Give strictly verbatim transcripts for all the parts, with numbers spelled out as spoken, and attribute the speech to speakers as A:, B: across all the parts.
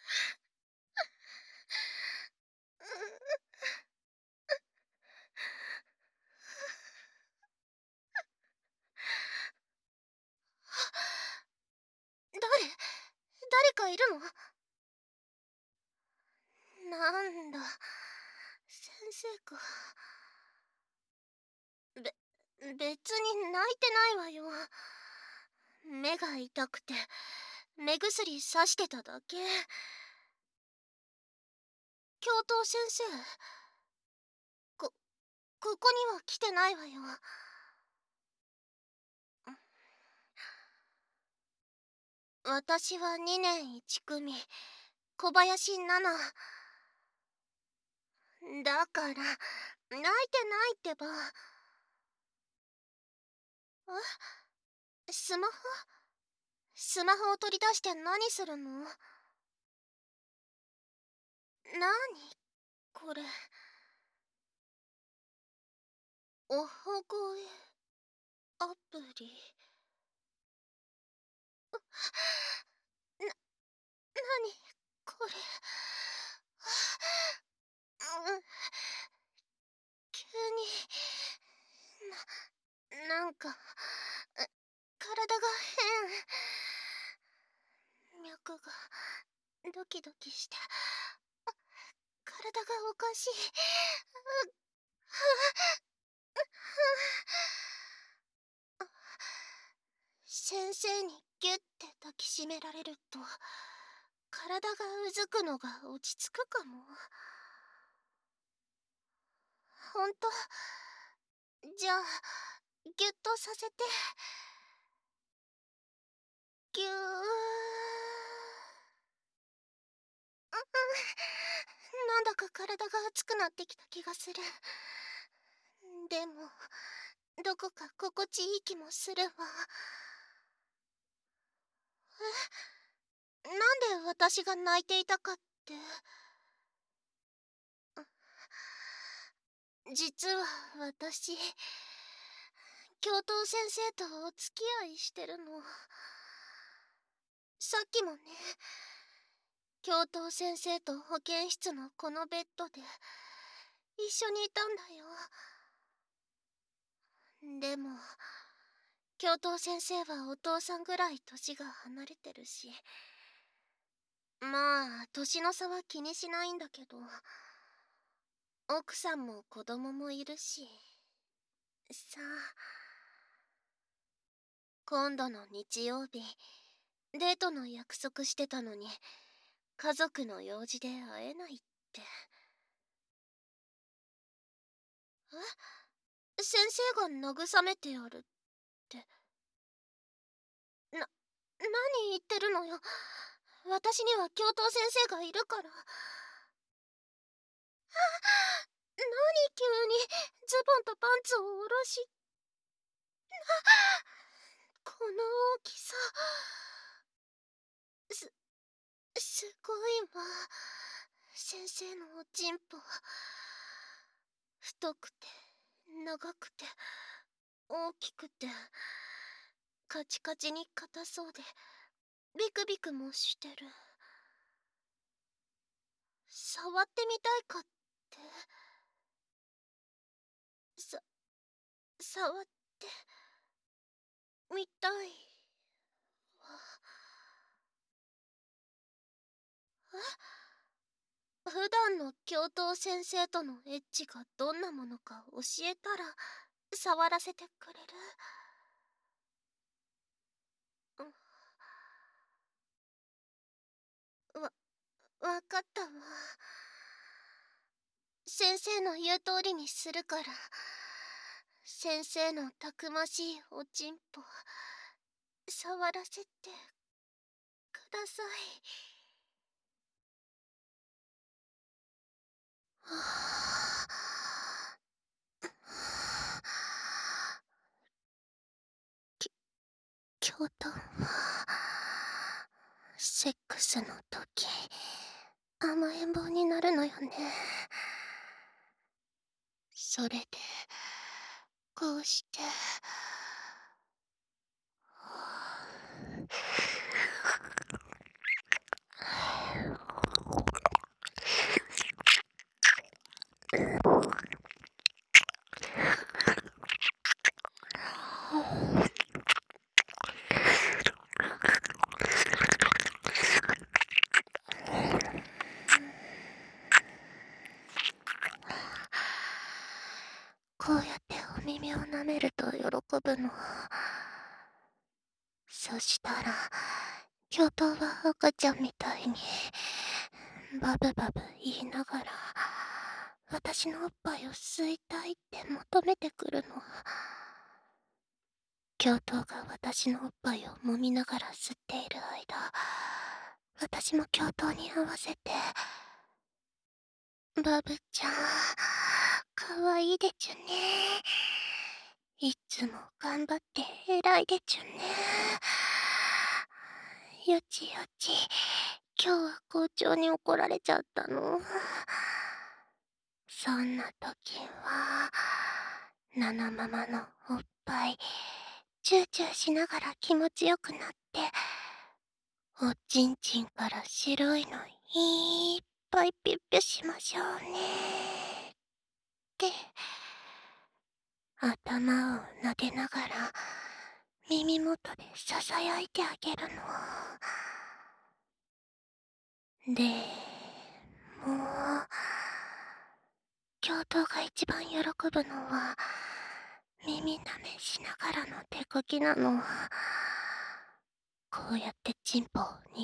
A: 誰誰かいるの？なんだ、先生か。べ、別に泣いてないわよ。目が痛くて、目薬さしてただけ。教頭先生、こ、ここには来てないわよ。私はにねんいち組、小林奈々。だから、泣いてないってば。え、スマホスマホを取り出して何するの？なにこれ。おは声アプリ。な、なにこれ。うん、急に、な、なんか、体が変。脈がドキドキして、体がおかしい。先生にギュッて抱きしめられると体がうずくのが落ち着くかも。ほんと？じゃあギュッとさせて。ぎゅー。なんだか体が熱くなってきた気がする。でもどこか心地いい気もするわ。え、なんで私が泣いていたかって、実は私、教頭先生とお付き合いしてるの。さっきもね、教頭先生と保健室のこのベッドで一緒にいたんだよ。でも教頭先生はお父さんぐらい年が離れてるし、まあ年の差は気にしないんだけど、奥さんも子供もいるしさあ。今度の日曜日デートの約束してたのに家族の用事で会えないって。え、先生が慰めてやるって。な、何言ってるのよ。私には教頭先生がいるから。何急にズボンとパンツを下ろし。この大きさ。す、すごいわ。先生のおちんぽ。太くて、長くて、大きくて、カチカチに硬そうで、ビクビクもしてる。触ってみたいかって。さ、触ってみたいわ。え？普段の教頭先生とのエッチがどんなものか教えたら触らせてくれる？わ、わかったわ。先生の言う通りにするから。先生のたくましいおちんぽ触らせてください。はあ、き、教頭はセックスの時甘えん坊になるのよね。それでこうしてめると喜ぶの。そしたら、教頭は赤ちゃんみたいに、バブバブ言いながら、私のおっぱいを吸いたいって求めてくるの。教頭が私のおっぱいを揉みながら吸っている間、私も教頭に合わせて、バブちゃん、かわいいでちゅね。いつも頑張って偉いでちゅね。よちよち、今日は校長に怒られちゃったの。そんな時は、ナナママのおっぱい、チューチューしながら気持ちよくなって、おちんちんから白いのいっぱいピュッピュしましょうね。って、頭を撫でながら、耳元でささやいてあげるの。でも、教頭が一番喜ぶのは、耳舐めしながらの手こきなの。こうやってチンポを握って、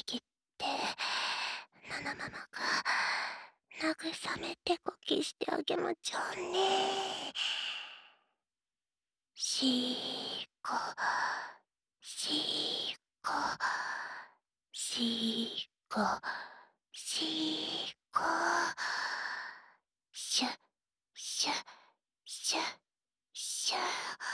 A: ナナママが慰めてこきしてあげまちょうね。しーこ、しーこ、しーこ、しーこ、シュッ、シュッ、シュッ、シュッ。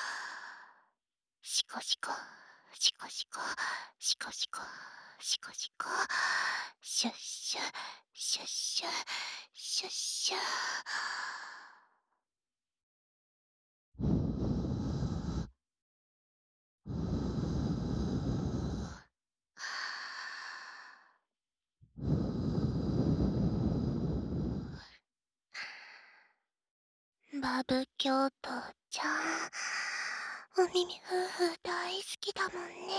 A: シコシコ、シコシコ、シコシコ、シコシコ、シュッシュッ、シュッシュッ、シュッシュッ。バブ教頭ちゃん、お耳ふーふー大好きだもんね。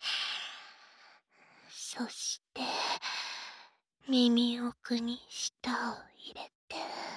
A: そして、耳奥に舌を入れて、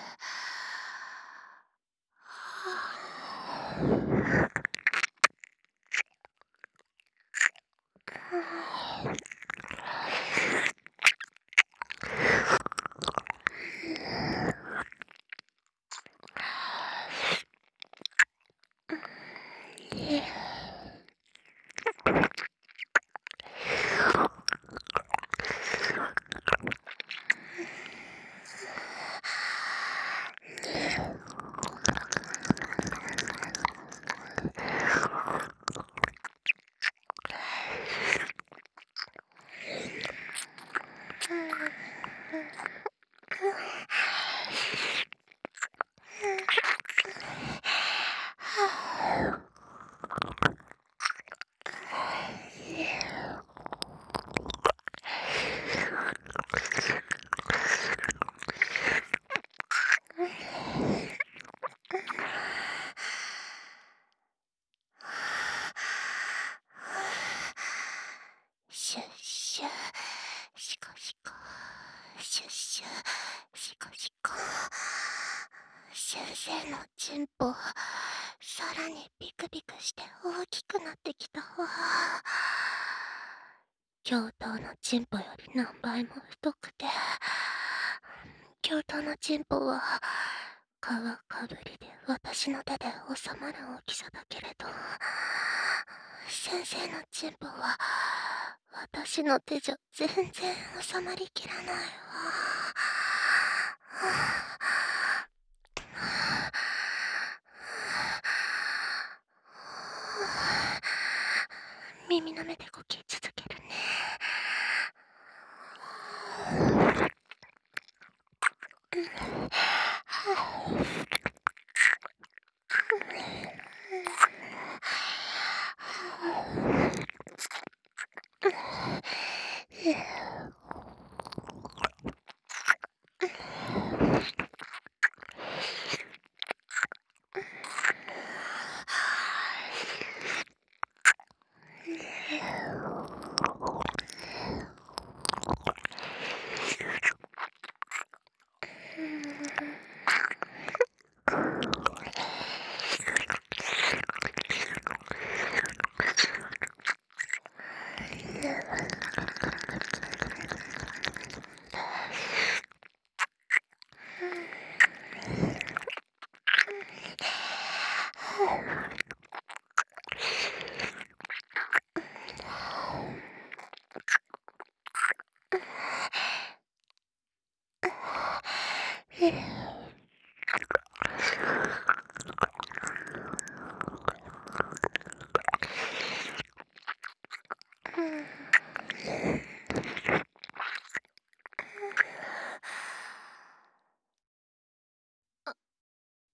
A: シュッシュッ、シコシコ、シュッシュッ、シコシコ。先生のチンポ、さらにビクビクして大きくなってきたわ。教頭のチンポより何倍も太くて、教頭のチンポは皮かぶりで私の手で収まる大きさだけれど、先生のチンポは私の手じゃ全然収まりきらないわ。耳の目でこき続けるね。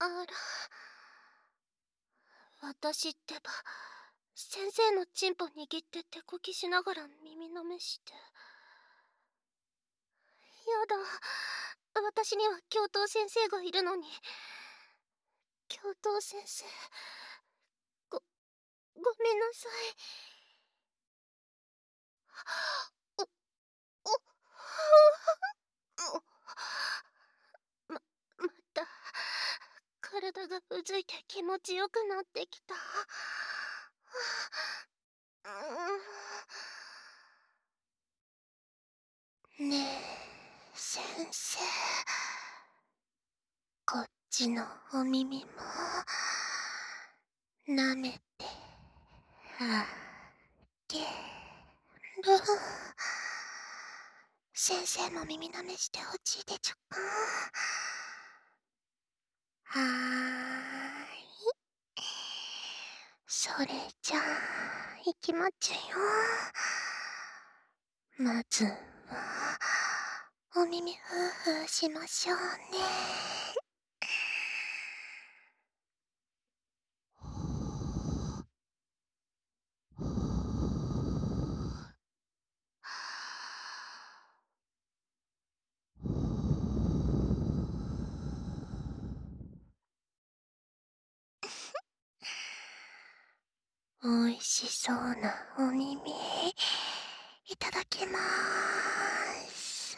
A: あら、私ってば、先生のチンポ握って手こきしながら耳なめして。やだ、私には教頭先生がいるのに。教頭先生、ご、ごめんなさい。お、お、ま、また、体がうずいて気持ちよくなってきた。ねえ、先生。こっちのお耳も舐めてあげる。先生も耳舐めしてほしいでちゅか。はーい。それじゃあいきまちゅよ。まずはお耳ふーふーしましょうね。おいしそうなお耳いただきまーす。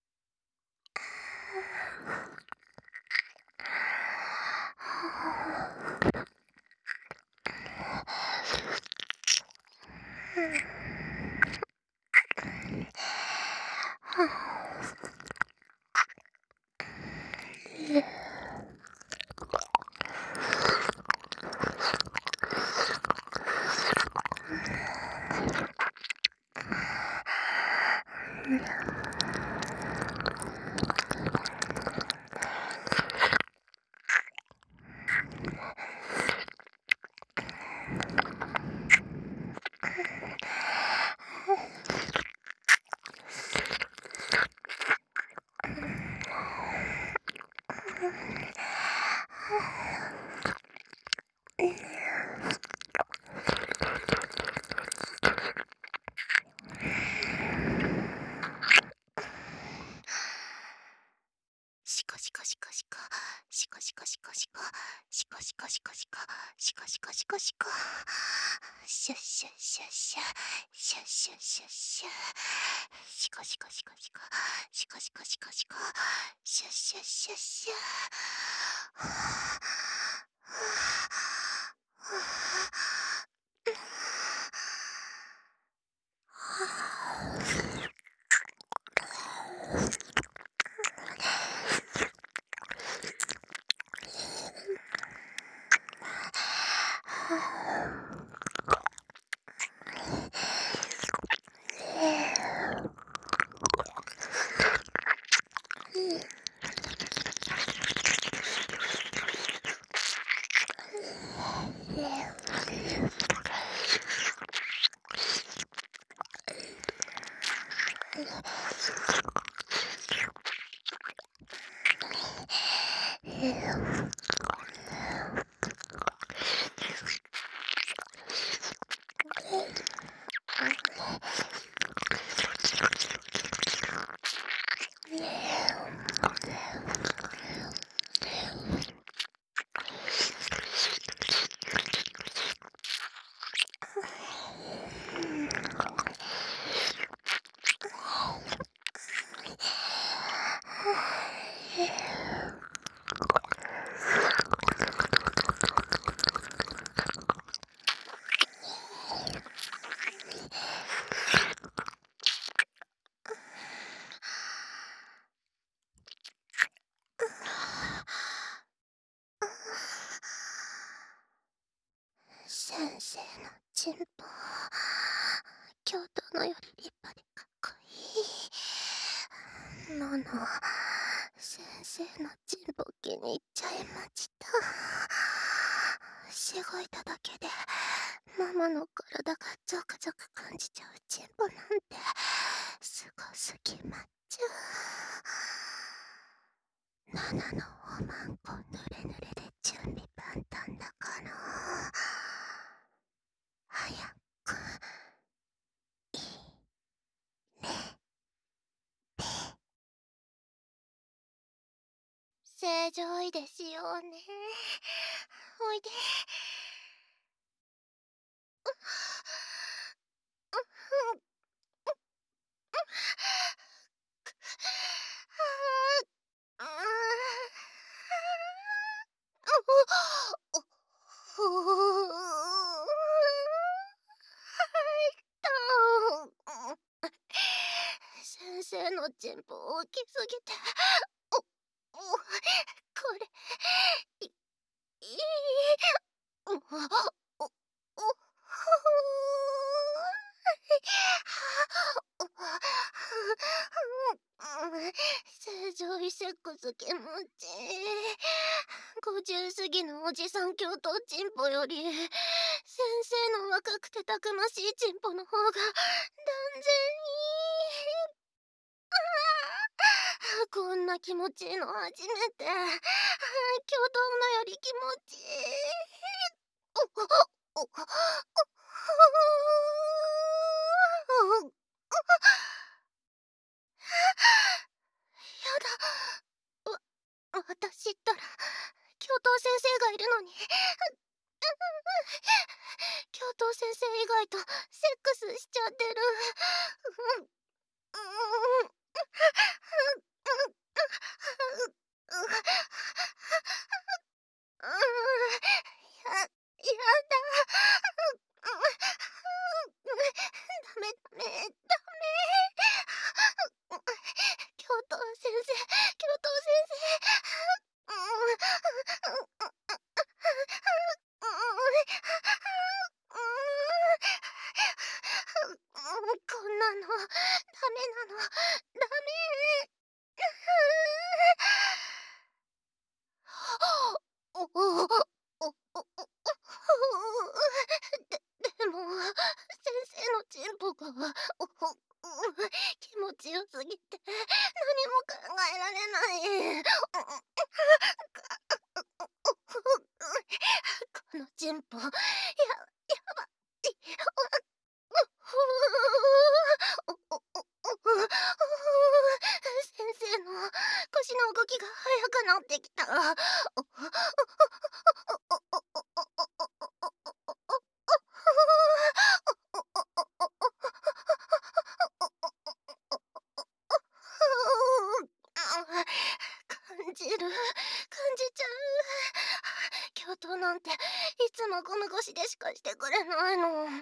A: シコシコシコシコシコシコシコシコシコシコシコシコシコシコシコシコシュッシュッシュッシュシュッシュッシュッシュシコシコシコシコシコシコシコシコシュッシュッシュッシュ先生のチンポ教頭のより立派でかっこいい。のの先生のチンポ気に入っちゃいました。しごいただけでママの体がゾクゾク感じちゃうチンポなんてすごすぎまっちゃう。ナナのおまんこぬれぬれでたんだかな。早くいいね。正常位ですよね。おいで。あ先生のチンポ大きすぎて、おおこれいいいおおお正常位セックス気持ちいい。ごじゅう過ぎのおじさん教頭チンポより先生の若くてたくましいチンポの方が断然いい。こんな気持ちいいの初めて。教頭のより気持ちいい。おおおおやだ。わ、私ったら教頭先生がいるのに。教頭先生以外とセックスしちゃってる。うんうんうんや、やだ。ダメダメダメ。教頭先生、教頭先生。こんなのダメなの。ダメ。おおおおおででも先生のチンポがおお気持ちよすぎて何も考えられない。このチンポややばい。おおおお先生の腰の動きが速くなってきた。感じる感じちゃう。教頭なんていつもゴム越しでしかしてくれないの。でも今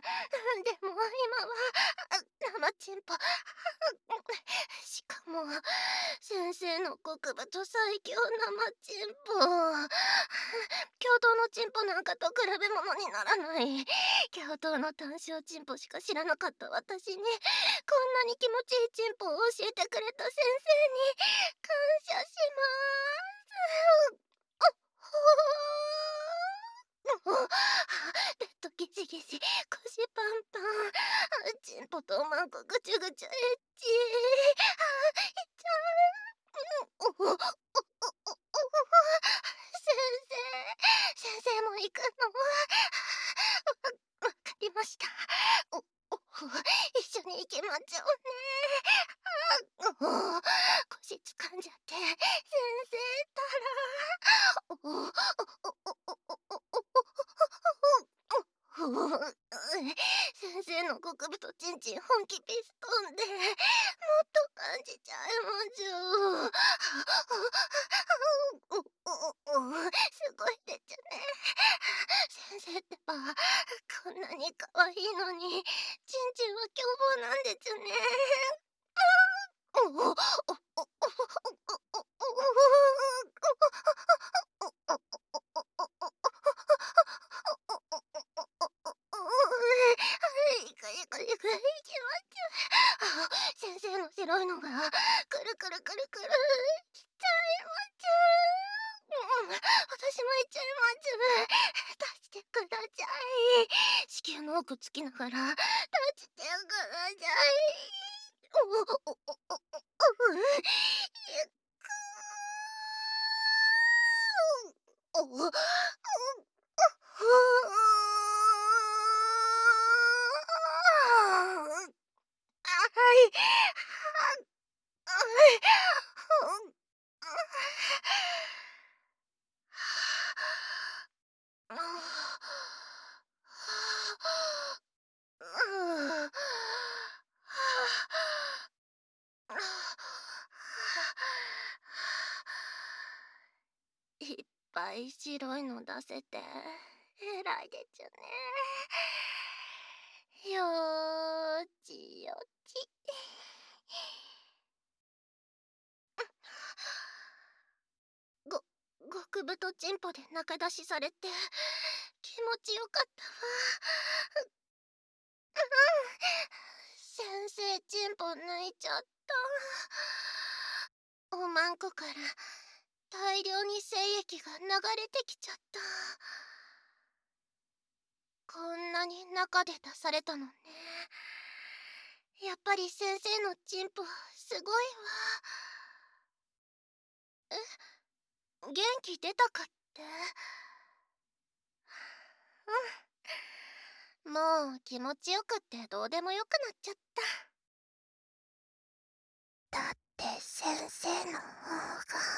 A: は生チンポ。しかも先生の極太最強生チンポ。教頭のチンポなんかと比べ物にならない。教頭の単小チンポしか知らなかった私にこんなに気持ちいいチンポを教えてくれた先生に感謝します。ベッドギシギシ、腰パンパン、チンポとマンコぐちゅぐちゅエッチ。あ、いっちゃう。おおおおお先生、先生も行くの？わわかりました。おお一緒に行きましょうね。あお腰掴んじゃって先生ったら。おおおおおおおお先生の極太チンチン本気ピストンでもっと感じちゃいましょう。おおおすごいですね。先生ってばこんなに可愛いのにチンチンは凶暴なんですね。おおおおおおおいくいくいくいきまちゅ。あ先生の白いのがくるくるくるくるきちゃいまちゅ。うん私もいっちゃいまちゅ。出してください。子宮の奥つきながら出してください。おおおおおおゆっくーおおぱい白いの出せて偉いでちゅね。よーちよち。ご極太チンポで中出しされて気持ちよかったわ。先生チンポ抜いちゃった。おまんこから大量に精液が流れてきちゃった。こんなに中で出されたのね。やっぱり先生のチンポすごいわ。え、元気出たかって？うん。もう気持ちよくってどうでもよくなっちゃった。だって先生の方が